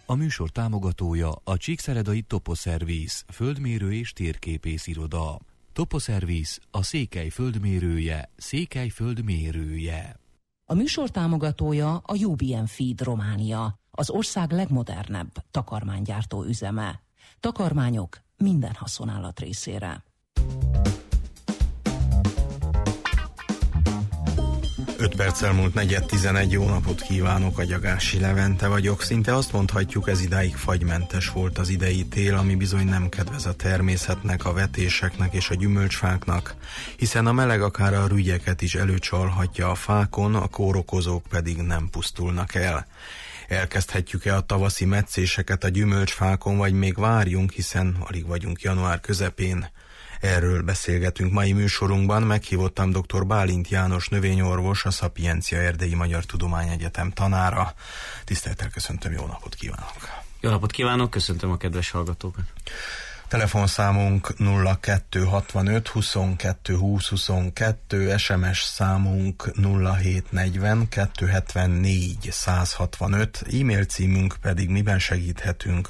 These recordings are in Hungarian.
A műsor támogatója a Csíkszeredai Toposzervisz, földmérő és térképész iroda. Toposzervisz, a Székely földmérője, Székely földmérője. A műsor támogatója a UBM Feed Románia, az ország legmodernebb takarmánygyártó üzeme. Takarmányok minden haszonállat részére. 5 perccel múlt 4:11, jó napot kívánok, Agyagási Levente vagyok. Szinte azt mondhatjuk, ez idáig fagymentes volt az idei tél, ami bizony nem kedvez a természetnek, a vetéseknek és a gyümölcsfáknak, hiszen a meleg akár a rügyeket is előcsalhatja a fákon, a kórokozók pedig nem pusztulnak el. Elkezdhetjük-e a tavaszi metszéseket a gyümölcsfákon, vagy még várjunk, hiszen alig vagyunk január közepén? Erről beszélgetünk mai műsorunkban. Meghívottam dr. Bálint János növényorvos, a Szapiencia Erdélyi Magyar Tudományegyetem tanára. Tisztelettel köszöntöm, jó napot kívánok! Jó napot kívánok, köszöntöm a kedves hallgatókat! Telefonszámunk 0265 22 20 22, SMS számunk 0740 274 165, e-mail címünk pedig miben segíthetünk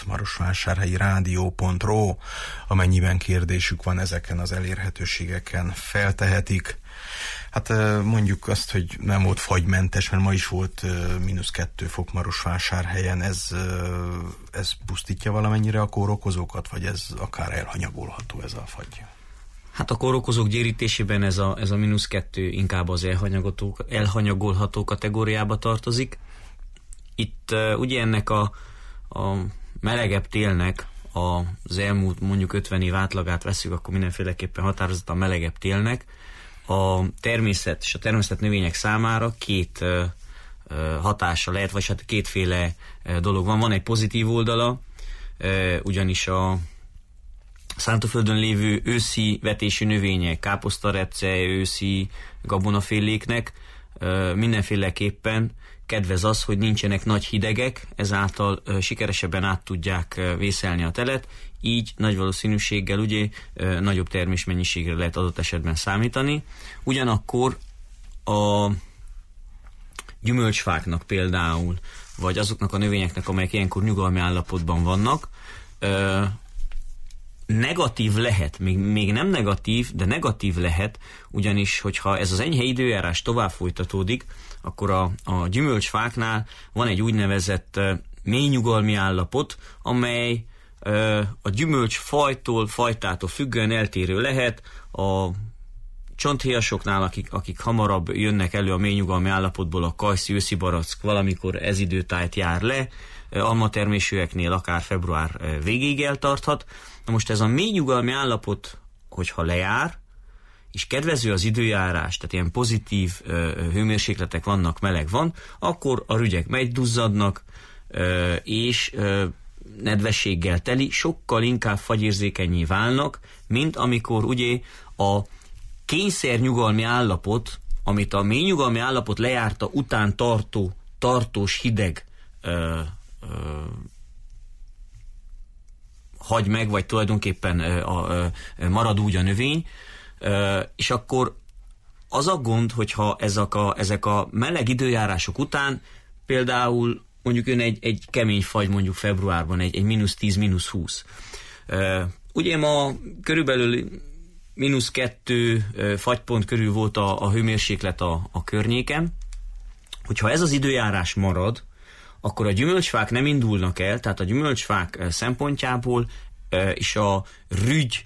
@marosvásárhelyi-rádió.ro, amennyiben kérdésük van, ezeken az elérhetőségeken feltehetik. Hát mondjuk azt, hogy nem volt fagymentes, mert ma is volt -2 fok Marosvásárhelyen. Ez pusztítja valamennyire a kórokozókat, vagy ez akár elhanyagolható, ez a fagy? Hát a kórokozók gyérítésében ez a -2 inkább az elhanyagolható kategóriába tartozik. Itt ugye ennek a melegebb télnek az elmúlt mondjuk 50 év átlagát veszük, akkor mindenféleképpen határozottan melegebb télnek. A természet és a természet növények számára két hatása lehet, vagy hát kétféle dolog van. Van egy pozitív oldala, ugyanis a szántóföldön lévő őszi vetésű növények, káposztarepce, őszi gabonaféléknek mindenféleképpen kedvez az, hogy nincsenek nagy hidegek, ezáltal sikeresebben át tudják vészelni a telet, így nagy valószínűséggel ugye nagyobb termésmennyiségre lehet adott esetben számítani. Ugyanakkor a gyümölcsfáknak például, vagy azoknak a növényeknek, amelyek ilyenkor nyugalmi állapotban vannak, negatív lehet, még nem negatív, de negatív lehet, ugyanis hogyha ez az enyhe időjárás tovább folytatódik, akkor a gyümölcsfáknál van egy úgynevezett mély nyugalmi állapot, amely a gyümölcsfajtól, fajtától függően eltérő lehet. A csonthéjasoknál, akik hamarabb jönnek elő a mély nyugalmi állapotból, a kajszi őszi barack valamikor ez időtájt jár le, almatermésűeknél akár február végéig eltarthat. Na most ez a mély nyugalmi állapot, hogyha lejár, és kedvező az időjárás, tehát ilyen pozitív hőmérsékletek vannak, meleg van, akkor a rügyek megduzzadnak, és nedvességgel teli, sokkal inkább fagyérzékennyé válnak, mint amikor ugye a kényszer nyugalmi állapot, amit a mély nyugalmi állapot lejárta után tartós hideg hagy meg, vagy tulajdonképpen marad úgy a növény, és akkor az a gond, hogyha ezek a meleg időjárások után például mondjuk jön egy kemény fagy mondjuk februárban, egy -10, -20. Ugye ma körülbelül -2 fagypont körül volt a hőmérséklet a környéken. Hogyha ez az időjárás marad, akkor a gyümölcsfák nem indulnak el, tehát a gyümölcsfák szempontjából és a rügy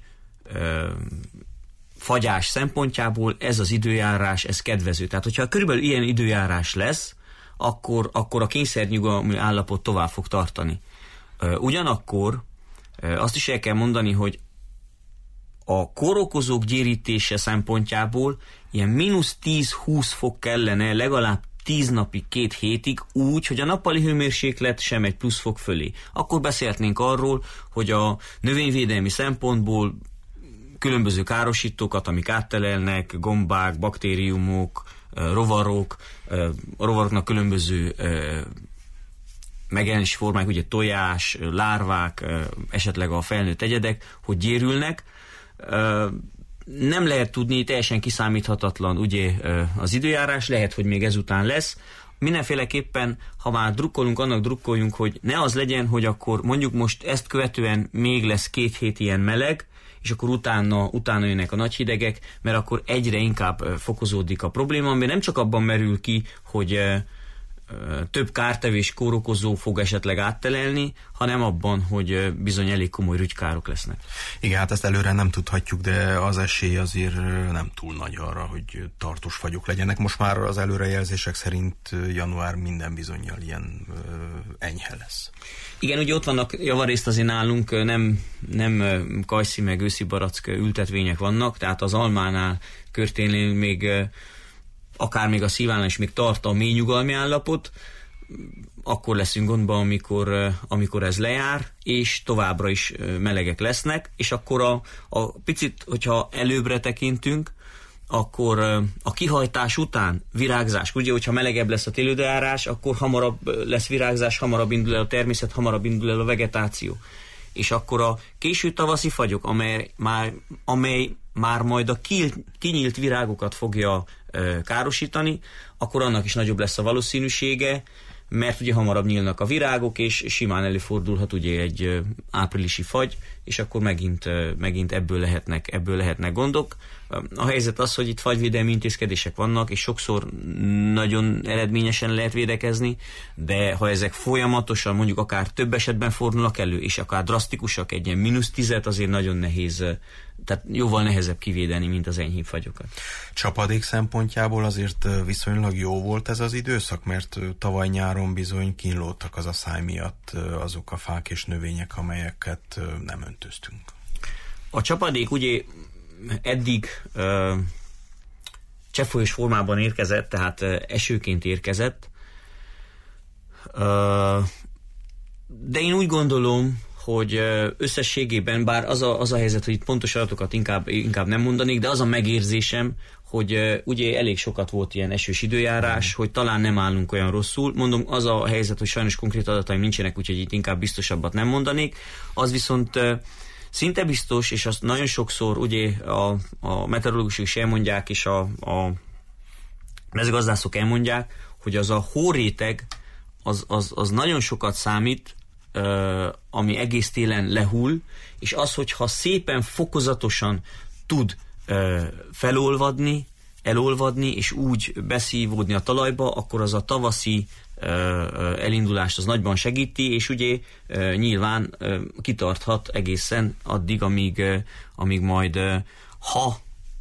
fagyás szempontjából ez az időjárás, ez kedvező. Tehát, hogyha körülbelül ilyen időjárás lesz, akkor a kényszernyugalmi állapot tovább fog tartani. Ugyanakkor azt is el kell mondani, hogy a kórokozók gyérítése szempontjából ilyen -10-20 fok kellene legalább 10 napig, 2 hétig, úgy, hogy a nappali hőmérséklet sem egy plusz fok fölé. Akkor beszélhetnénk arról, hogy a növényvédelmi szempontból különböző károsítókat, amik áttelelnek, gombák, baktériumok, rovarok, a rovaroknak különböző megjelenési formák, ugye tojás, lárvák, esetleg a felnőtt egyedek, hogy gyérülnek. Nem lehet tudni, teljesen kiszámíthatatlan ugye az időjárás, lehet, hogy még ezután lesz. mindenféleképpen, ha már drukkolunk, annak drukkoljunk, hogy ne az legyen, hogy akkor mondjuk most ezt követően még lesz 2 hét ilyen meleg, és akkor utána jönnek a nagy hidegek, mert akkor egyre inkább fokozódik a probléma, ami nem csak abban merül ki, hogy több kártevés kórokozó fog esetleg áttelelni, hanem abban, hogy bizony elég komoly rügykárok lesznek. Igen, hát ezt előre nem tudhatjuk, de az esély azért nem túl nagy arra, hogy tartós fagyok legyenek. Most már az előrejelzések szerint január minden bizonnyal ilyen enyhe lesz. Igen, ugye ott vannak javarészt azért nálunk nem kajszi meg őszi barack ültetvények vannak, tehát az almánál körténül még akár még a szívánál is még tart a mély nyugalmi állapot, akkor leszünk gondban, amikor ez lejár, és továbbra is melegek lesznek, és akkor a picit, hogyha előbbre tekintünk, akkor a kihajtás után virágzás, ugye, hogyha melegebb lesz a téli-időjárás, akkor hamarabb lesz virágzás, hamarabb indul el a természet, hamarabb indul el a vegetáció. És akkor a késő tavaszi fagyok, amely már majd a kinyílt virágokat fogja károsítani, akkor annak is nagyobb lesz a valószínűsége, mert ugye hamarabb nyílnak a virágok, és simán előfordulhat ugye egy áprilisi fagy, és akkor megint ebből lehetnek gondok. A helyzet az, hogy itt fagyvédelmi intézkedések vannak, és sokszor nagyon eredményesen lehet védekezni, de ha ezek folyamatosan, mondjuk akár több esetben fordulnak elő, és akár drasztikusak, egy ilyen -10, azért nagyon nehéz, tehát jóval nehezebb kivédeni, mint az enyhébb fagyokat. Csapadék szempontjából azért viszonylag jó volt ez az időszak, mert tavaly nyáron bizony kínlódtak az asszály miatt azok a fák és növények, amelyeket nem öntöztünk. A csapadék ugye eddig cseppfolyós formában érkezett, tehát esőként érkezett, de én úgy gondolom, hogy összességében, bár az a helyzet, hogy itt pontos adatokat inkább nem mondanék, de az a megérzésem, hogy ugye elég sokat volt ilyen esős időjárás, hogy talán nem állunk olyan rosszul. Mondom, az a helyzet, hogy sajnos konkrét adataim nincsenek, úgyhogy itt inkább biztosabbat nem mondanék. Az viszont szinte biztos, és azt nagyon sokszor ugye a meteorológusok is elmondják, és a mezőgazdászok elmondják, hogy az a hóréteg az nagyon sokat számít, ami egész télen lehull, és az, hogyha szépen fokozatosan tud elolvadni, és úgy beszívódni a talajba, akkor az a tavaszi elindulást az nagyban segíti, és ugye nyilván kitarthat egészen addig, amíg majd, ha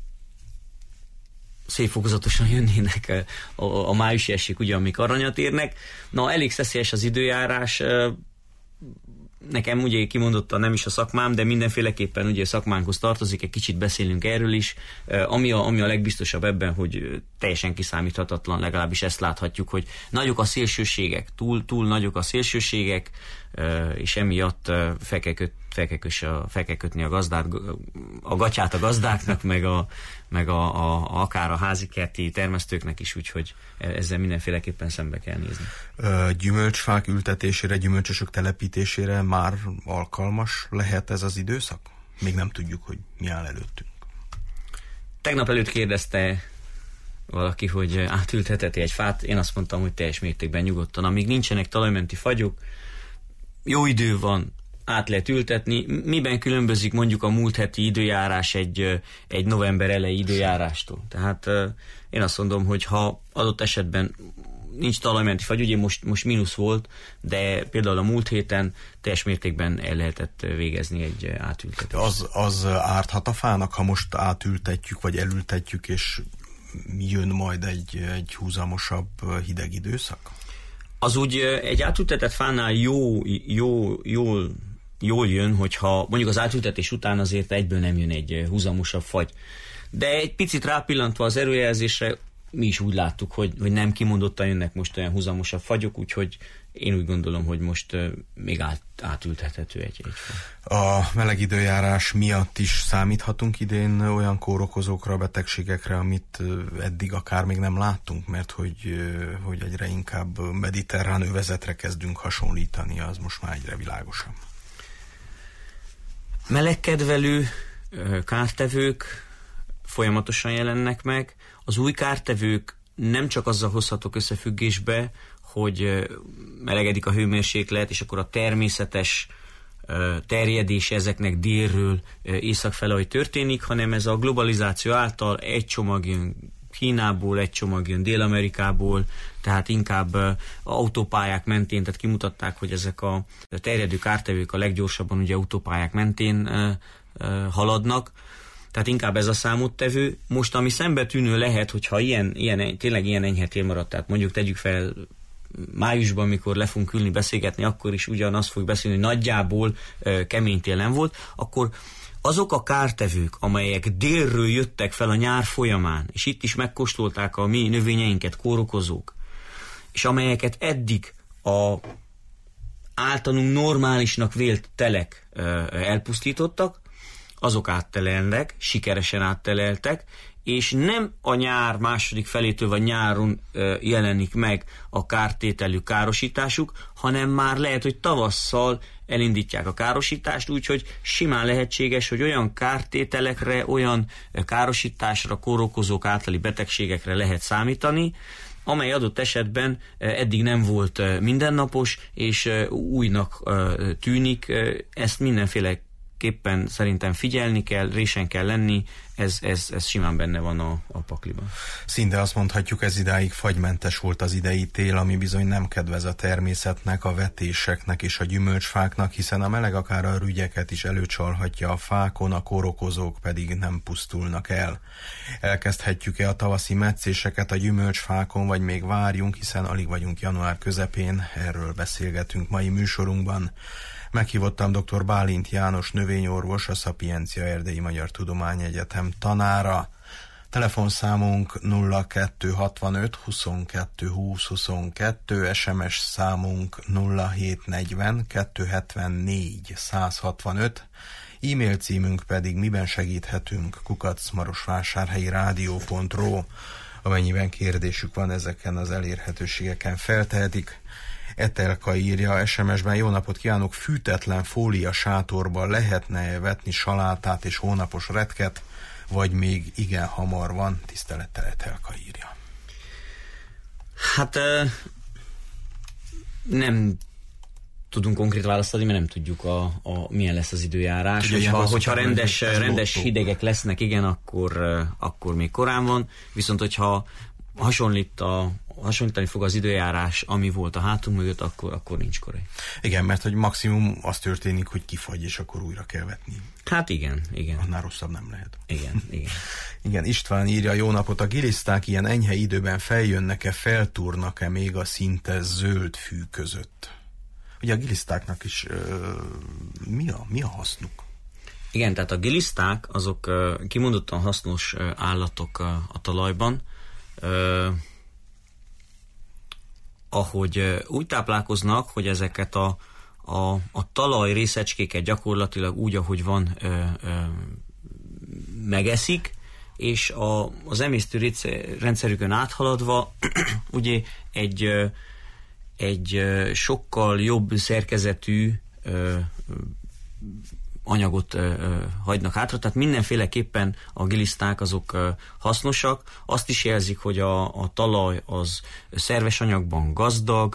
szép fokozatosan jönnének a májusi esők, ugye, amik aranyat érnek. Na, elég szeszélyes az időjárás. Nekem ugye kimondottan nem is a szakmám, de mindenféleképpen ugye a szakmánkhoz tartozik, egy kicsit beszélünk erről is. Ami a legbiztosabb ebben, hogy teljesen kiszámíthatatlan, legalábbis ezt láthatjuk, hogy nagyok a szélsőségek, túl nagyok a szélsőségek, és emiatt fel kell kötni a gatyát a gazdáknak, meg akár a házikerti termesztőknek is, úgyhogy ezzel mindenféleképpen szembe kell nézni. Gyümölcsfák ültetésére, gyümölcsösök telepítésére már alkalmas lehet ez az időszak? Még nem tudjuk, hogy mi áll előttünk. Tegnap előtt kérdezte valaki, hogy átültetheti egy fát, én azt mondtam, hogy teljes mértékben nyugodtan. Amíg nincsenek talajmenti fagyok, jó idő van, át lehet ültetni. Miben különbözik mondjuk a múlt heti időjárás egy november elejé időjárástól? Tehát én azt mondom, hogy ha adott esetben nincs talajmenti fagy, ugye most mínusz volt, de például a múlt héten teljes mértékben el lehetett végezni egy átültetést. Az árthat a fának, ha most átültetjük, vagy elültetjük, és jön majd egy húzamosabb hideg időszak? Az úgy egy átültetett fánál jól jön, hogyha mondjuk az átültetés után azért egyből nem jön egy húzamosabb fagy. De egy picit rápillantva az előjelzésre, mi is úgy láttuk, hogy nem kimondottan jönnek most olyan húzamosabb fagyok, úgyhogy én úgy gondolom, hogy most még átültethető egy faj. A meleg időjárás miatt is számíthatunk idén olyan kórokozókra, betegségekre, amit eddig akár még nem láttunk, mert hogy egyre inkább mediterrán övezetre kezdünk hasonlítani, az most már egyre világosabb. Melegkedvelő kártevők folyamatosan jelennek meg. Az új kártevők nem csak azzal hozhatok összefüggésbe, hogy melegedik a hőmérséklet, és akkor a természetes terjedése ezeknek délről észak fele, hogy történik, hanem ez a globalizáció által egy csomag jön Kínából, egy csomag jön Dél-Amerikából, tehát inkább autópályák mentén, tehát kimutatták, hogy ezek a terjedő kártevők a leggyorsabban ugye autópályák mentén haladnak, tehát inkább ez a számottevő. Most ami szembetűnő lehet, hogyha tényleg ilyen enyhe tél maradt, tehát mondjuk tegyük fel májusban, amikor le fogunk ülni beszélgetni, akkor is ugyanazt fogjuk beszélni, hogy nagyjából kemény tél nem volt, akkor azok a kártevők, amelyek délről jöttek fel a nyár folyamán, és itt is megkóstolták a mi növényeinket, kórokozók, és amelyeket eddig a általunk normálisnak vélt telek elpusztítottak, azok áttelelnek, sikeresen átteleltek, és nem a nyár második felétől vagy nyáron jelenik meg a kártételű károsításuk, hanem már lehet, hogy tavasszal elindítják a károsítást, úgyhogy simán lehetséges, hogy olyan kártételekre, olyan károsításra, kórokozók általi betegségekre lehet számítani, amely adott esetben eddig nem volt mindennapos, és újnak tűnik. Ezt mindenféleképpen szerintem figyelni kell, résen kell lenni, ez simán benne van a pakliban. Szinte azt mondhatjuk, ez idáig fagymentes volt az idei tél, ami bizony nem kedvez a természetnek, a vetéseknek és a gyümölcsfáknak, hiszen a meleg akár a rügyeket is előcsalhatja a fákon, a kórokozók pedig nem pusztulnak el. Elkezdhetjük-e a tavaszi metszéseket a gyümölcsfákon, vagy még várjunk, hiszen alig vagyunk január közepén, erről beszélgetünk mai műsorunkban. Meghívottam dr. Bálint János növényorvos, a Szapiencia Erdélyi Magyar Tudományegyetem tanára. Telefonszámunk 0265 22 20 22, SMS számunk 0740 274 165, e-mail címünk pedig miben segíthetünk @marosvásárhelyi-rádió.ro. Amennyiben kérdésük van, ezeken az elérhetőségeken feltehetik. Etelka írja SMS-ben: jó napot kívánok, fűtetlen fólia sátorban lehetne vetni salátát és hónapos retket, vagy még igen hamar van? Tisztelettel Etelka írja. Hát nem tudunk konkrét választ adni, mert nem tudjuk milyen lesz az időjárás. Hogyha rendes hidegek lesznek, igen, akkor még korán van, viszont hogyha hasonlítani fog az időjárás, ami volt a hátunk mögött, akkor nincs korai. Igen, mert hogy maximum az történik, hogy kifagy, és akkor újra kell vetni. Hát igen. Annál rosszabb nem lehet. Igen. Igen, István írja: jó napot, a giliszták ilyen enyhe időben feljönnek-e, feltúrnak-e még a szinte zöld fű között? Ugye a gilisztáknak is mi a hasznuk? Igen, tehát a giliszták azok kimondottan hasznos állatok a talajban, ahogy úgy táplálkoznak, hogy ezeket a talaj részecskéket gyakorlatilag úgy, ahogy van, megeszik, és az emésztő rendszerükön áthaladva ugye egy sokkal jobb szerkezetű anyagot hagynak hátra, tehát mindenféleképpen a giliszták azok hasznosak. Azt is jelzik, hogy a talaj az szerves anyagban gazdag,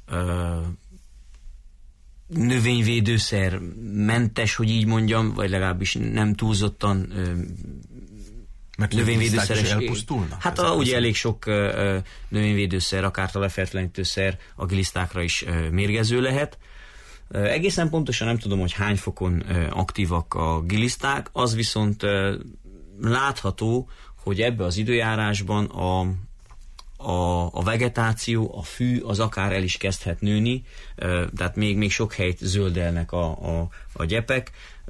növényvédőszer mentes, hogy így mondjam, vagy legalábbis nem túlzottan növényvédőszeres. Elpusztulnak? Hát ugye elég sok növényvédőszer, akár talajfertőtlenítőszer a gilisztákra is mérgező lehet. Egészen pontosan nem tudom, hogy hány fokon aktívak a giliszták, az viszont látható, hogy ebbe az időjárásban a vegetáció, a fű az akár el is kezdhet nőni, tehát még sok helyt zöldelnek a gyepek.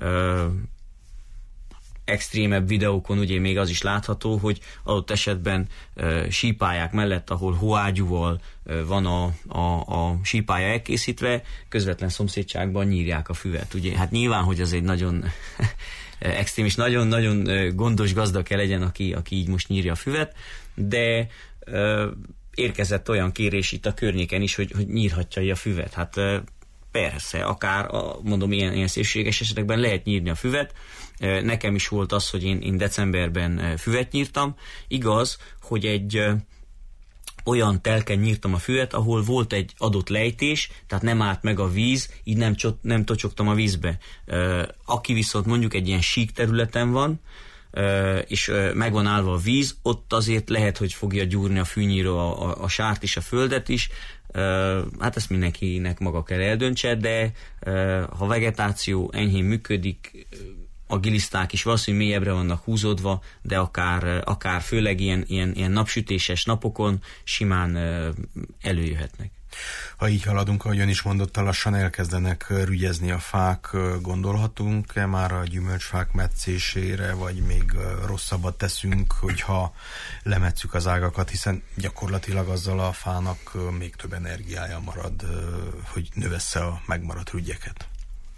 Extrémebb videókon ugye még az is látható, hogy adott esetben sípályák mellett, ahol hóágyúval van a sípálya elkészítve, közvetlen szomszédságban nyírják a füvet. Ugye? Hát nyilván, hogy az egy nagyon extrém és nagyon-nagyon gondos gazda kell legyen, aki így most nyírja a füvet, de érkezett olyan kérés itt a környéken is, hogy nyírhatja a füvet. Hát persze, akár mondom, ilyen szépséges esetekben lehet nyírni a füvet. Nekem is volt az, hogy én decemberben füvet nyírtam. Igaz, hogy olyan telken nyírtam a füvet, ahol volt egy adott lejtés, tehát nem állt meg a víz, így nem tocsogtam a vízbe. Aki viszont mondjuk egy ilyen sík területen van, és meg van állva a víz, ott azért lehet, hogy fogja gyúrni a fűnyíró a sárt is, a földet is. Hát ezt mindenkinek maga kell eldöntse, de ha vegetáció enyhén működik, a giliszták is valószínűleg mélyebbre vannak húzódva, de akár főleg ilyen napsütéses napokon simán előjöhetnek. Ha így haladunk, ahogy ön is mondotta, lassan elkezdenek rügyezni a fák, gondolhatunk-e már a gyümölcsfák metszésére, vagy még rosszabbat teszünk, hogyha lemetszük az ágakat, hiszen gyakorlatilag azzal a fának még több energiája marad, hogy növessze a megmaradt rügyeket.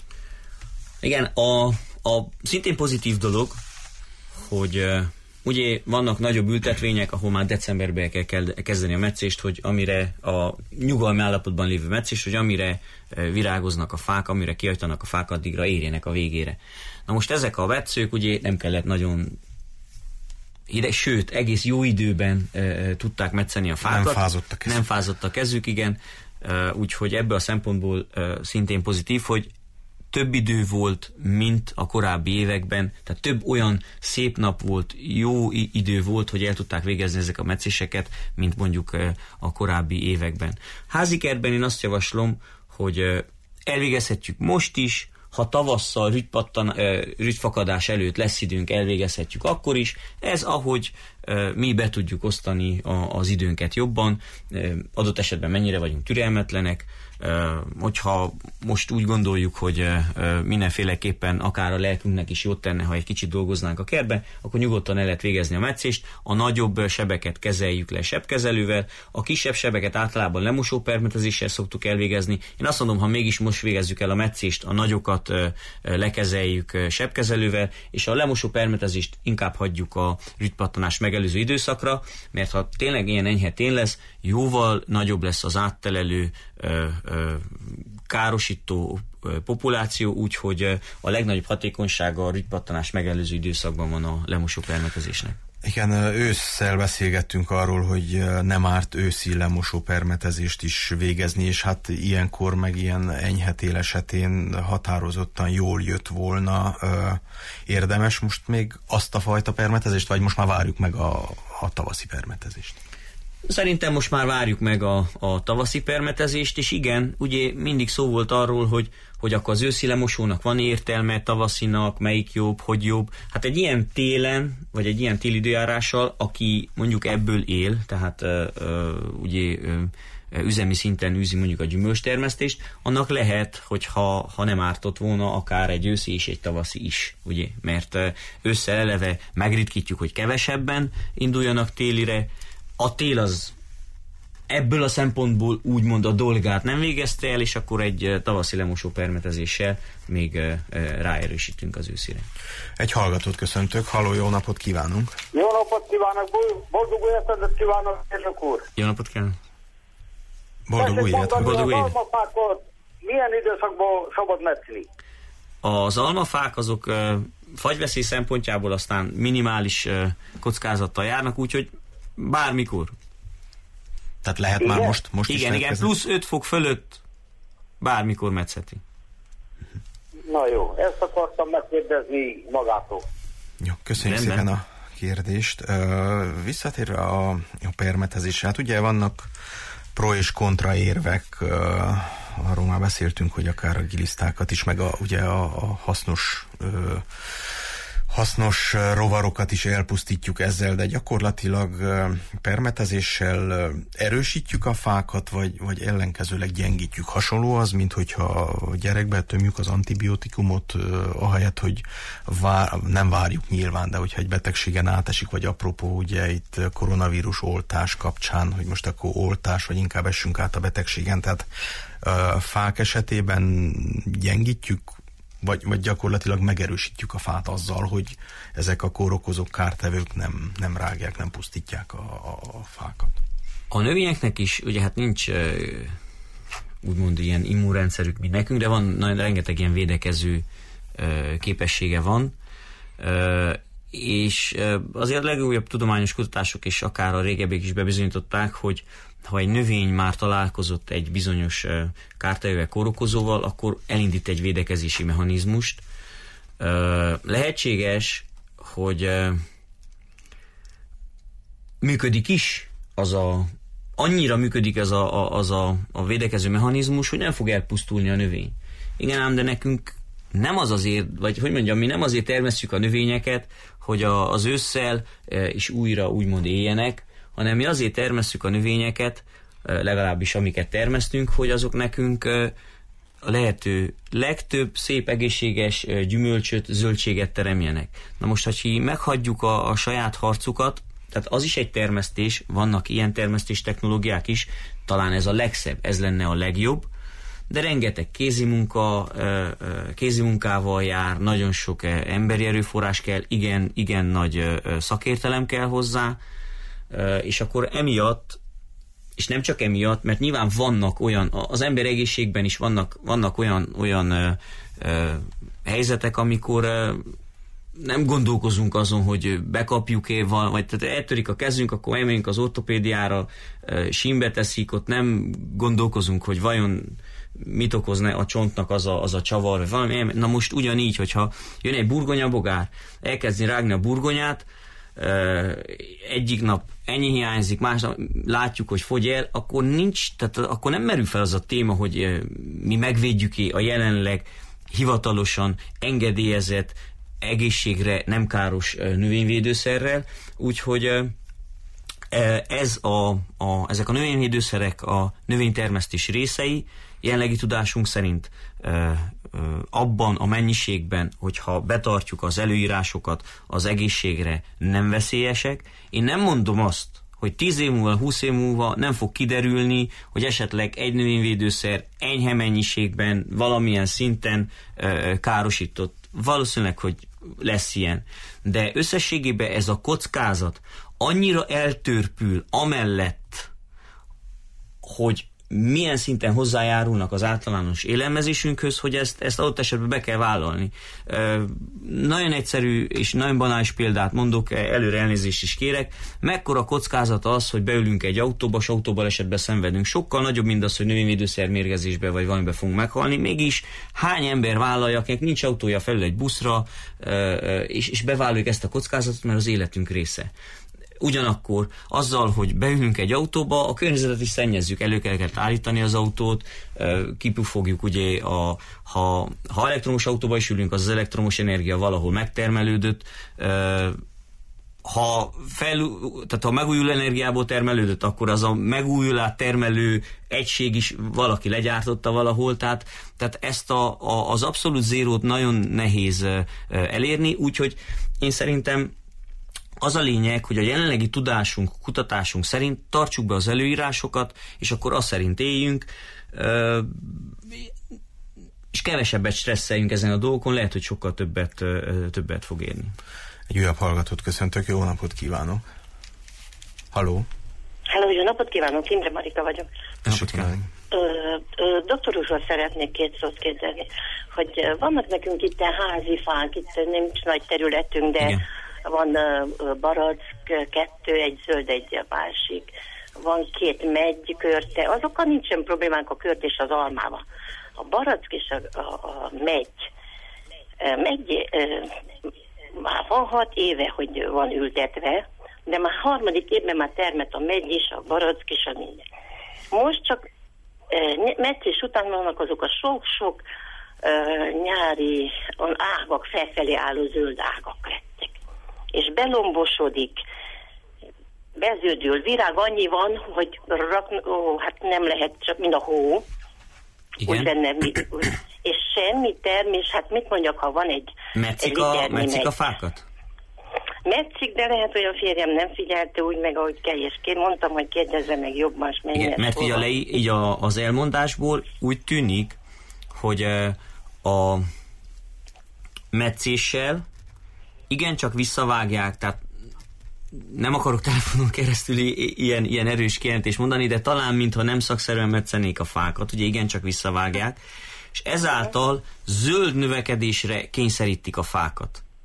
Igen, a szintén pozitív dolog, hogy ugye vannak nagyobb ültetvények, ahol már decemberben kell kezdeni a metszést, hogy amire a nyugalmi állapotban lévő metszést, hogy amire virágoznak a fák, amire kiajtanak a fák, addigra érjenek a végére. Na most ezek a metszők ugye nem kellett nagyon ide, sőt, egész jó időben tudták metszeni a fákat. Nem fázott a kezük, igen. Úgyhogy ebből a szempontból szintén pozitív, hogy több idő volt, mint a korábbi években, tehát több olyan szép nap volt, jó idő volt, hogy el tudták végezni ezek a metszéseket, mint mondjuk a korábbi években. Házikertben én azt javaslom, hogy elvégezhetjük most is, ha tavasszal rügyfakadás előtt lesz időnk, elvégezhetjük akkor is. Ez ahogy mi be tudjuk osztani az időnket jobban, adott esetben mennyire vagyunk türelmetlenek, hogyha most úgy gondoljuk, hogy mindenféleképpen akár a lelkünknek is jót tenne, ha egy kicsit dolgoznánk a kertben, akkor nyugodtan el lehet végezni a metszést, a nagyobb sebeket kezeljük le sebkezelővel, a kisebb sebeket általában lemosópermetezéssel szoktuk elvégezni. Én azt mondom, ha mégis most végezzük el a metszést, a nagyokat lekezeljük sebkezelővel, és a lemosópermetezést inkább hagyjuk a rügypattanás megelőző időszakra, mert ha tényleg ilyen enyhe tén lesz, jóval nagyobb lesz az áttelelő károsító populáció, úgyhogy a legnagyobb hatékonysága a rügypattanás megelőző időszakban van a lemosó permetezésnek. Igen, ősszel beszélgettünk arról, hogy nem árt őszi lemosó permetezést is végezni, és hát ilyenkor meg ilyen enyhe tél esetén határozottan jól jött volna. Érdemes most még azt a fajta permetezést, vagy most már várjuk meg a tavaszi permetezést? Szerintem most már várjuk meg a tavaszi permetezést, és igen, ugye mindig szó volt arról, hogy akkor az őszi lemosónak van értelme, tavaszinak, melyik jobb, hogy jobb. Hát egy ilyen télen, vagy egy ilyen télidőjárással, aki mondjuk ebből él, tehát ugye üzemi szinten űzi mondjuk a gyümölcstermesztést, annak lehet, hogyha nem ártott volna akár egy őszi és egy tavaszi is, ugye? Mert ősszel eleve megritkítjuk, hogy kevesebben induljanak télire. A tél az ebből a szempontból úgymond a dolgát nem végezte el, és akkor egy tavaszi lemosó permetezéssel még ráerősítünk az őszire. Egy hallgatót köszöntök. Halló, jó napot kívánunk! Jó napot kívánok! Boldog új évet kívánok, Ézsok úr! Jó napot kívánok! Boldog új évet! Boldog új évet! Az almafákat milyen időszakban szabad metszeni? Az almafák azok fagyveszély szempontjából aztán minimális kockázattal járnak, úgyhogy bármikor. Tehát lehet igen? Már most igen, is igen, plusz 5 fok fölött bármikor metszeti. Na jó, ezt akartam megkérdezni magától. Jó, köszönjük szépen a kérdést. Visszatérve a permetezésre, hát ugye vannak pro és kontra érvek, arról már beszéltünk, hogy akár a gilisztákat is, meg ugye a hasznos rovarokat is elpusztítjuk ezzel, de gyakorlatilag permetezéssel erősítjük a fákat, vagy ellenkezőleg gyengítjük. Hasonló az, mint hogyha a gyerekbe tömjük az antibiotikumot, ahelyett, hogy nem várjuk nyilván, de hogyha egy betegségen átesik, vagy apropó, ugye itt koronavírus oltás kapcsán, hogy most akkor oltás, vagy inkább essünk át a betegségen, tehát fák esetében gyengítjük, vagy gyakorlatilag megerősítjük a fát azzal, hogy ezek a kórokozók, kártevők nem rágják, nem pusztítják a fákat. A növényeknek is, ugye hát nincs úgymond ilyen immunrendszerük, mint nekünk, de van rengeteg ilyen védekező képessége van. és azért a legújabb tudományos kutatások és akár a régebbiek is bebizonyították, hogy ha egy növény már találkozott egy bizonyos kártevővel, kórokozóval, akkor elindít egy védekezési mechanizmust. Lehetséges, hogy működik is annyira működik ez a védekező mechanizmus, hogy nem fog elpusztulni a növény. Igen ám, de nekünk nem az azért, vagy hogy mondjam, mi nem azért termesztjük a növényeket, hogy az ősszel is újra úgymond éljenek, hanem mi azért termesztjük a növényeket, legalábbis amiket termesztünk, hogy azok nekünk a lehető legtöbb szép egészséges gyümölcsöt, zöldséget teremjenek. Na most, ha meghagyjuk a saját harcukat, tehát az is egy termesztés, vannak ilyen termesztés technológiák is, talán ez a legszebb, ez lenne a legjobb, de rengeteg kézimunkával jár, nagyon sok emberi erőforrás kell, igen nagy szakértelem kell hozzá, és akkor emiatt, és nem csak emiatt, mert nyilván vannak olyan, az ember egészségben is vannak olyan helyzetek, amikor nem gondolkozunk azon, hogy bekapjuk-e, vagy tehát eltörik a kezünk, akkor elmegyünk az ortopédiára, sínbe teszik, ott nem gondolkozunk, hogy vajon mit okozna a csontnak az a csavar, vagy valami. Na most ugyanígy, hogyha jön egy burgonyabogár, elkezdi rágni a burgonyát, egyik nap ennyi hiányzik, másnap látjuk, hogy fogy el, akkor akkor nem merül fel az a téma, hogy mi megvédjük a jelenleg hivatalosan engedélyezett, egészségre nem káros növényvédőszerrel, úgyhogy ezek a növényvédőszerek a növénytermesztés részei, jelenlegi tudásunk szerint abban a mennyiségben, hogyha betartjuk az előírásokat, az egészségre nem veszélyesek. Én nem mondom azt, hogy 10 év múlva, 20 év múlva nem fog kiderülni, hogy esetleg egy növényvédőszer enyhe mennyiségben, valamilyen szinten károsított. Valószínűleg, hogy lesz ilyen. De összességében ez a kockázat annyira eltörpül amellett, hogy milyen szinten hozzájárulnak az általános élelmezésünkhöz, hogy ezt adott esetben be kell vállalni. Nagyon egyszerű és nagyon banális példát mondok, előre elnézést is kérek. Mekkora kockázat az, hogy beülünk egy autóba, és autóbalesetben szenvedünk. Sokkal nagyobb, mint az, hogy növényvédőszer mérgezésbe vagy valamiben fogunk meghalni. Mégis hány ember vállalja, akinek nincs autója, felül egy buszra, és bevállaljuk ezt a kockázatot, mert az életünk része. Ugyanakkor azzal, hogy beülünk egy autóba, a környezetet is szennyezzük, elő kell állítani az autót, kipufogjuk, ugye, ha elektromos autóba is ülünk, az elektromos energia valahol megtermelődött, ha megújuló energiából termelődött, akkor az a megújulát termelő egység is valaki legyártotta valahol, tehát ezt az abszolút zérót nagyon nehéz elérni, úgyhogy én szerintem az a lényeg, hogy a jelenlegi tudásunk, kutatásunk szerint tartsuk be az előírásokat, és akkor azt szerint éljünk, és kevesebbet stresszeljünk ezen a dolgokon, lehet, hogy sokkal többet fog érni. Egy újabb hallgatót köszöntök, jó napot kívánok! Halló! Halló, jó napot kívánok, Imre Marika vagyok. Doktor úrról szeretnék 2 szót kérdezni, hogy vannak nekünk itt házi fák, itt nincs nagy területünk, de igen. Van barack, 2, egy zöld, egy másik. Van 2 megykörte, azokkal nincsen problémánk, a kört és az almával. A barack és a megy már van 6 éve, hogy van ültetve, de már 3. évben már termett a megy és a barack és a minden. Most csak metszés után vannak azok a sok-sok nyári ágak, felfelé álló zöld ágak lettek. És belombosodik, beződül, virág annyi van, hogy hát nem lehet csak mind a hó. Úgy lenne, és semmi termés, hát mit mondjak, ha van egy metszik a fákat? Metszik, de lehet, hogy a férjem nem figyelte úgy meg, ahogy kell, és mondtam, hogy kérdezze meg jobban, és menjen. Igen, mert így az elmondásból úgy tűnik, hogy a metszéssel igencsak visszavágják, tehát nem akarok telefonon keresztül ilyen erős kijelentést mondani, de talán mintha nem szakszerűen metszenék a fákat, ugye igencsak visszavágják, és ezáltal zöld növekedésre kényszerítik a fákat.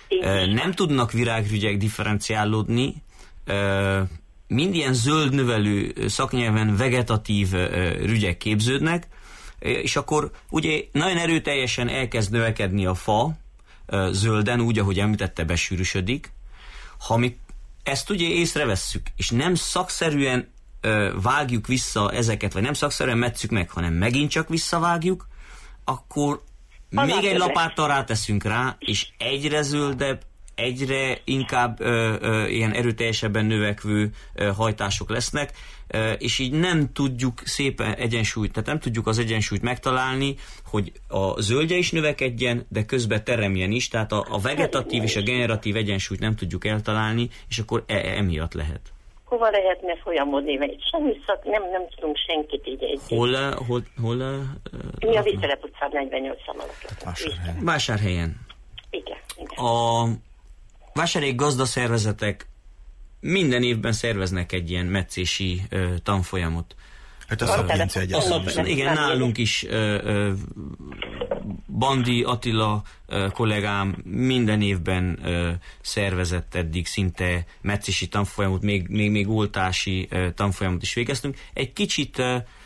Nem tudnak virágrügyek differenciálódni, mind ilyen zöld növelő szaknyelven vegetatív rügyek képződnek, és akkor ugye nagyon erőteljesen elkezd növekedni a fa zölden, úgy, ahogy említette, besűrűsödik. Ha mi ezt ugye észrevesszük, és nem szakszerűen vágjuk vissza ezeket, vagy nem szakszerűen metszük meg, hanem megint csak visszavágjuk, akkor még egy lapáttal ráteszünk rá, és egyre zöldebb, egyre inkább ilyen erőteljesebben növekvő hajtások lesznek, és így nem tudjuk szépen egyensúlyt, tehát nem tudjuk az egyensúlyt megtalálni, hogy a zöldje is növekedjen, de közben teremjen is, tehát a vegetatív és a generatív egyensúlyt nem tudjuk eltalálni, és akkor emiatt lehet. Hova lehetne folyamodni? Semmi nem tudunk senkit így egy. Hol? Mi a Víztelep utcán 48 alatt. Vásárhelyen. Igen. A vásárhelyi gazdaszervezetek minden évben szerveznek egy ilyen metszési tanfolyamot. Hát a Szabadinci Egyetem. Igen, nálunk is Bandi Attila kollégám minden évben szervezett eddig szinte metszési tanfolyamot, még oltási tanfolyamot is végeztünk. Egy kicsit,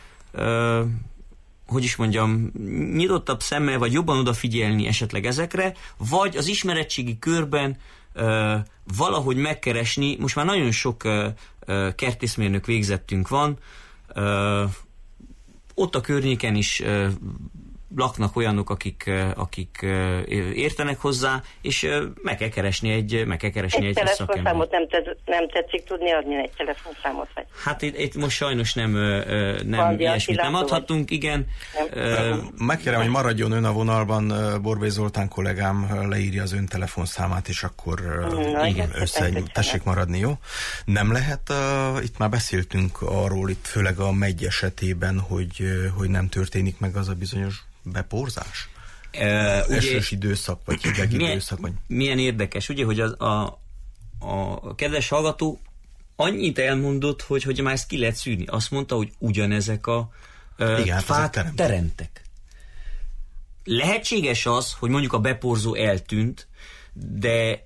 hogy is mondjam, nyitottabb szemmel, vagy jobban odafigyelni esetleg ezekre, vagy az ismeretségi körben valahogy megkeresni, most már nagyon sok kertészmérnök végzettünk van, ott a környéken is laknak olyanok, akik értenek hozzá, és meg kell keresni egy szakembert. Telefonszámot nem tetszik tudni adni, egy telefonszámot? Vagy? Hát itt most sajnos nem ilyesmit nem adhatunk, igen. Megkérem, hogy maradjon ön a vonalban, Borbély Zoltán kollégám leírja az ön telefonszámát, és akkor tessék maradni, jó? Nem lehet, itt már beszéltünk arról, itt főleg a megy esetében, hogy nem történik meg az a bizonyos beporzás? Esős időszak, vagy hideg időszak? Vagy... Milyen érdekes, ugye, hogy a kedves hallgató annyit elmondott, hogy már ezt ki lehet szűrni. Azt mondta, hogy ugyanezek a fák teremtek. Lehetséges az, hogy mondjuk a beporzó eltűnt, de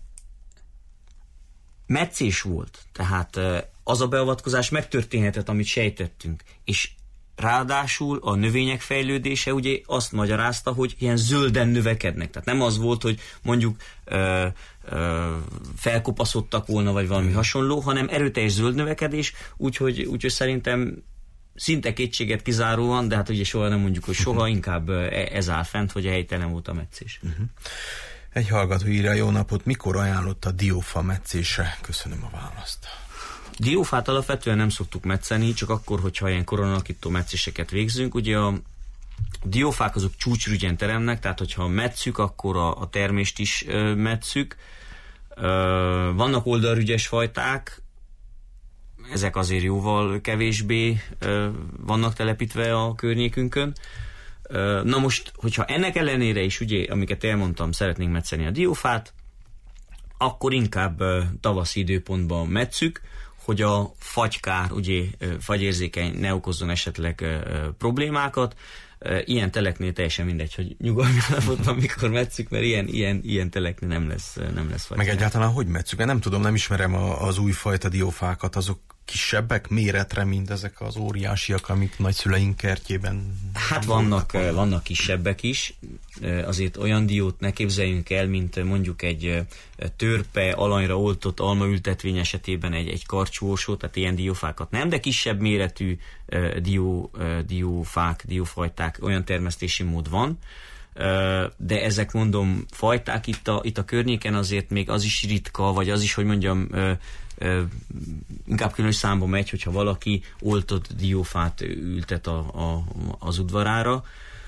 metszés volt. Tehát az a beavatkozás megtörténhetett, amit sejtettünk. És ráadásul a növények fejlődése ugye azt magyarázta, hogy ilyen zölden növekednek. Tehát nem az volt, hogy mondjuk felkopaszodtak volna, vagy valami hasonló, hanem erőteljes zöld növekedés, úgyhogy szerintem szinte kétséget kizáróan, de hát ugye soha nem mondjuk, hogy soha, inkább ez áll fent, hogy a helytelen volt a metszés. Egy hallgató írja, jó napot, mikor ajánlott a diófa metszésre? Köszönöm a választ. Diófát alapvetően nem szoktuk metszeni, csak akkor, hogyha ilyen koronalakító metszéseket végzünk. Ugye a diófák azok csúcsrügyen teremnek, tehát hogyha metszük, akkor a termést is metszük. Vannak oldalrügyes fajták, ezek azért jóval kevésbé vannak telepítve a környékünkön. Na most, hogyha ennek ellenére is, ugye, amiket elmondtam, szeretnénk metszeni a diófát, akkor inkább tavaszi időpontban metszük, hogy a fagykár, ugye fagyérzékeny ne okozzon esetleg problémákat. Ilyen teleknél teljesen mindegy, hogy nyugalmi állapotban mikor metszük, mert ilyen teleknél nem lesz fagykár. Meg egyáltalán hogy metszük? Nem tudom, nem ismerem az újfajta diófákat, azok kisebbek méretre, mint ezek az óriásiak, amik nagyszüleink kertjében... Hát vannak kisebbek is. Azért olyan diót ne képzeljünk el, mint mondjuk egy törpe, alanyra oltott almaültetvény esetében egy karcsúsó, tehát ilyen diófákat nem, de kisebb méretű diófák, diófajták, olyan termesztési mód van. De ezek, mondom, fajták itt a környéken azért még az is ritka, vagy az is, hogy mondjam, inkább különös számba megy, hogyha valaki oltott diófát ültet az udvarára.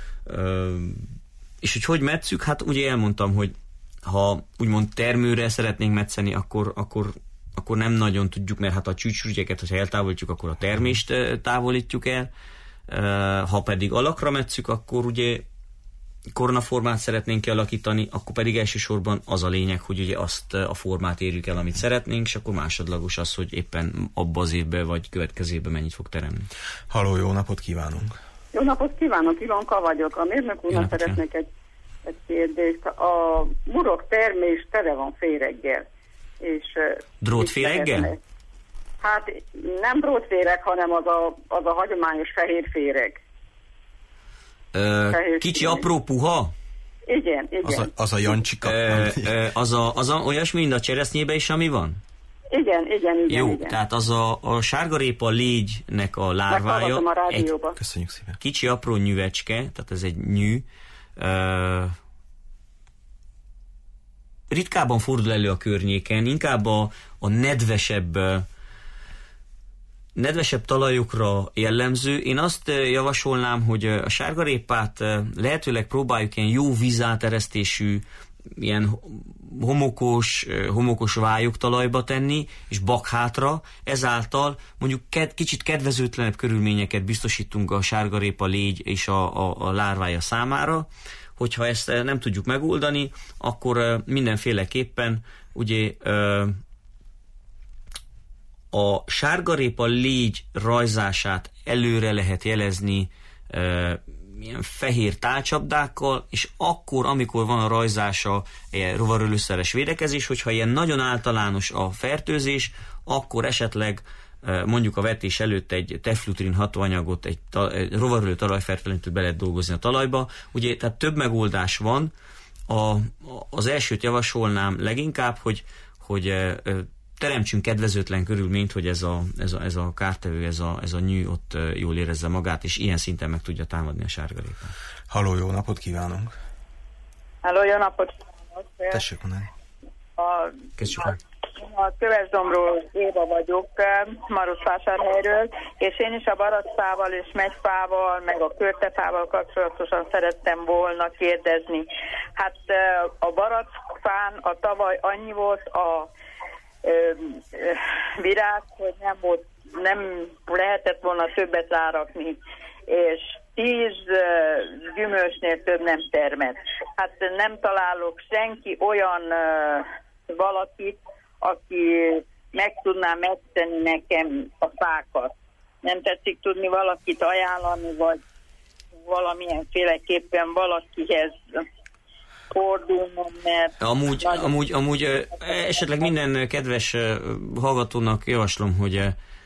És hogy metszük? Hát ugye elmondtam, hogy ha úgymond termőre szeretnénk metszeni, akkor nem nagyon tudjuk, mert hát a csúcsrügyeket, hogyha eltávolítjuk, akkor a termést távolítjuk el. Ha pedig alakra metszük, akkor ugye koronaformát szeretnénk kialakítani, akkor pedig elsősorban az a lényeg, hogy ugye azt a formát érjük el, amit szeretnénk, és akkor másodlagos az, hogy éppen abba az évben vagy következő évben mennyit fog teremni. Halló, jó napot kívánunk! Jó napot kívánok, Ivanka vagyok. A mérnök úrnak szeretnék egy egy kérdést. A burok termés tele van féreggel. És drótféreggel? Hát nem drótféreg, hanem az a hagyományos fehér féreg. Kicsi, apró, puha? Igen. Az a Jancsika? Az olyasmi, mint a cseresznyébe is, ami van? Igen. Jó, igen. tehát az a sárgarépa légynek a lárvája, egy köszönjük szépen. kicsi apró nyüvecske, tehát ez egy nyű, ritkában fordul elő a környéken, inkább a nedvesebb talajokra jellemző. Én azt javasolnám, hogy a sárgarépát lehetőleg próbáljuk ilyen jó vízáteresztésű, ilyen homokos vályok talajba tenni, és bakhátra, ezáltal mondjuk kicsit kedvezőtlenebb körülményeket biztosítunk a sárgarépa légy és a lárvája számára. Hogyha ezt nem tudjuk megoldani, akkor mindenféleképpen ugye a sárgarépa légy rajzását előre lehet jelezni ilyen fehér tálcsapdákkal, és akkor, amikor van a rajzása ilyen rovarölőszeres védekezés, hogyha ilyen nagyon általános a fertőzés, akkor esetleg mondjuk a vetés előtt egy teflutrin hatóanyagot, egy rovarölő talajfertőtlenítőt be lehet dolgozni a talajba. Ugye, tehát több megoldás van. Az elsőt javasolnám leginkább, hogy teremtsünk kedvezőtlen körülményt, hogy ez a kártevő, ez a nyű ott jól érezze magát, és ilyen szinten meg tudja támadni a sárgarépát. Halló, jó napot kívánunk! Halló, jó napot kívánok! Tessék mondani. Kezdjük meg. A Kövesdomról Éva vagyok, Marosvásárhelyről, és én is a baracfával és megyfával, meg a körtefával kapcsolatosan szerettem volna kérdezni. Hát a baracfán a tavaly annyi volt a virág, hogy nem lehetett volna többet rárakni, és 10 gyümölcsnél több nem termett. Hát nem találok senki olyan valakit, aki meg tudná megtenni nekem a fákat. Nem tetszik tudni valakit ajánlani, vagy valamilyenféleképpen valakihez fordulnom, mert... Amúgy esetleg minden kedves hallgatónak javaslom, hogy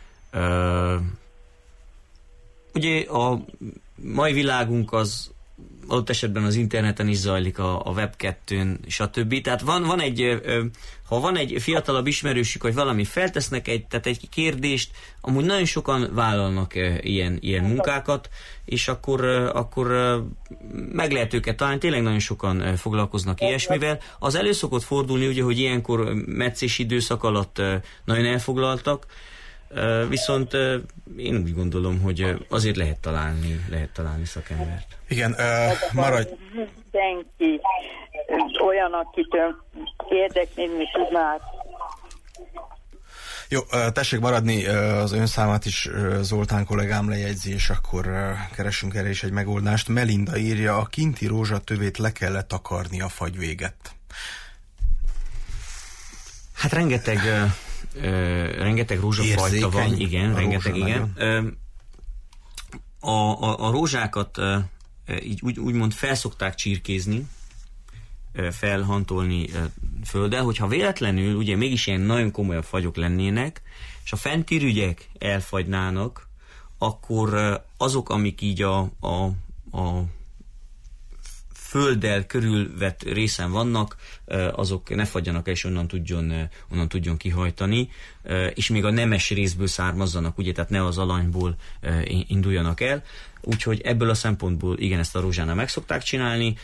ugye a mai világunk az adott esetben az interneten is zajlik, a Web2-n, stb. Tehát ha van egy fiatalabb ismerősük, hogy valami feltesznek egy kérdést, amúgy nagyon sokan vállalnak ilyen munkákat, és akkor meg lehet őket találni, tényleg nagyon sokan foglalkoznak ilyesmivel. Az elő szokott fordulni, ugye, hogy ilyenkor meccési időszak alatt nagyon elfoglaltak, viszont én úgy gondolom, hogy azért lehet találni szakembert. Igen, maradj. Mindenki olyan, akitől érdekli tudnák. Jó, tessék maradni, az önszámát is Zoltán kollégám lejegyzi, és akkor keresünk erre is egy megoldást. Melinda írja, a kinti rózsatövét le kellett takarni a fagyvéget. Hát rengeteg rózsafajta van, igen, rengeteg, igen. A rózsákat így úgymond felszokták csirkézni, felhantolni földdel, hogyha véletlenül ugye mégis ilyen nagyon komolyabb fagyok lennének, és a fenti rügyek elfagynának, akkor azok, amik így a földdel körülvett részen vannak, azok ne fagyjanak el, és onnan tudjon kihajtani, és még a nemes részből származzanak, ugye, tehát ne az alanyból induljanak el. Úgyhogy ebből a szempontból igen, ezt a rózsánál meg szokták csinálni.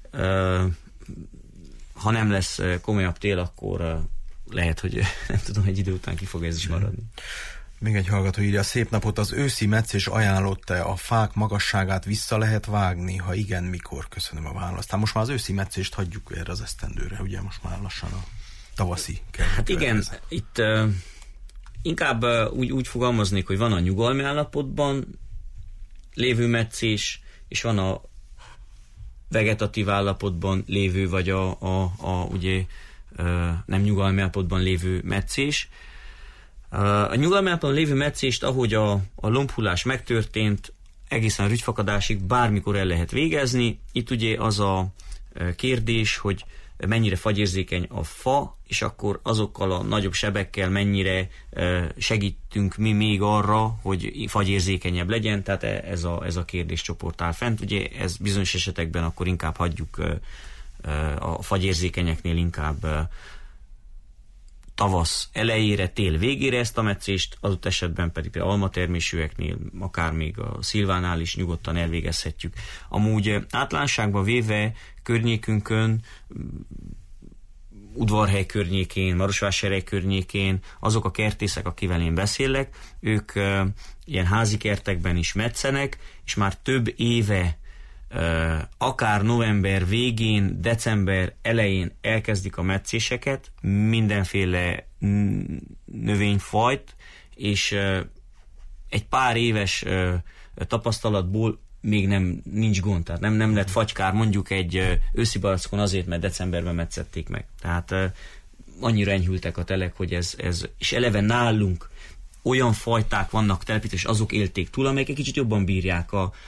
Ha nem lesz komolyabb tél, akkor lehet, hogy nem tudom, egy idő után ki fog ez is maradni. Még egy hallgató írja, szép napot, az őszi meccés ajánlott-e a fák magasságát vissza lehet vágni? Ha igen, mikor? Köszönöm a választ. Hát most már az őszi meccést hagyjuk erre az esztendőre, ugye most már lassan a tavaszi kell. Hát igen, itt inkább úgy fogalmaznék, hogy van a nyugalmi állapotban lévő meccés, és van a vegetatív állapotban lévő, vagy ugye nem nyugalmi állapotban lévő meccés. A nyugalmi állapotban lévő meccést, ahogy a lombhullás megtörtént, egészen a rügyfakadásig bármikor el lehet végezni. Itt ugye az a kérdés, hogy mennyire fagyérzékeny a fa, és akkor azokkal a nagyobb sebekkel mennyire segítünk mi még arra, hogy fagyérzékenyebb legyen, tehát ez a kérdéscsoport áll fent. Ugye ez bizonyos esetekben akkor inkább hagyjuk a fagyérzékenyeknél inkább tavasz elejére, tél végére ezt a metszést, adott esetben pedig például almatermésűeknél, akár még a szilvánál is nyugodtan elvégezhetjük. Amúgy általánosságban véve környékünkön, Udvarhely környékén, Marosvásárhely környékén azok a kertészek, akivel én beszélek, ők ilyen házi kertekben is metszenek, és már több éve akár november végén, december elején elkezdik a metszéseket, mindenféle növényfajt, és egy pár éves tapasztalatból még nincs gond, tehát nem lett fagykár mondjuk egy őszi barackon azért, mert decemberben metszették meg. Tehát annyira enyhültek a telek, hogy ez és eleve nálunk olyan fajták vannak telepítve, és azok élték túl, amelyek egy kicsit jobban bírják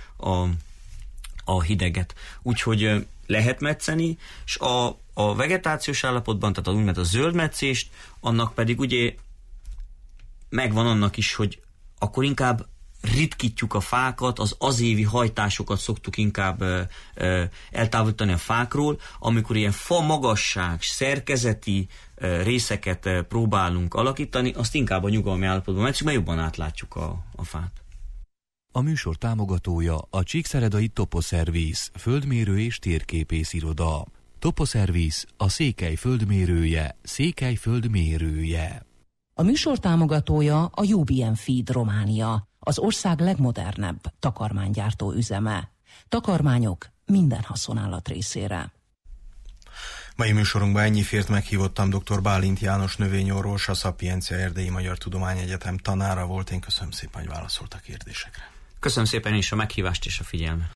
a hideget. Úgyhogy lehet metszeni, és a vegetációs állapotban, tehát úgymond a zöld metszést, annak pedig ugye megvan annak is, hogy akkor inkább ritkítjuk a fákat, az évi hajtásokat szoktuk inkább eltávolítani a fákról, amikor ilyen fa magasság, szerkezeti részeket próbálunk alakítani, azt inkább a nyugalmi állapotban metszünk, mert jobban átlátjuk a fát. A műsor támogatója a Csíkszeredai Toposzerviz, földmérő és térképész iroda. Toposzerviz a Székely földmérője, Székely földmérője. A műsor támogatója a UBM Feed Románia, az ország legmodernebb takarmánygyártó üzeme. Takarmányok minden haszonállat részére. Mai műsorunkban ennyi fért, meghívottam dr. Bálint János növényorvos, a Szapiencia Erdélyi Magyar Tudományegyetem tanára volt. Én köszönöm szépen, hogy válaszolt a kérdésekre. Köszönöm szépen is a meghívást és a figyelmet.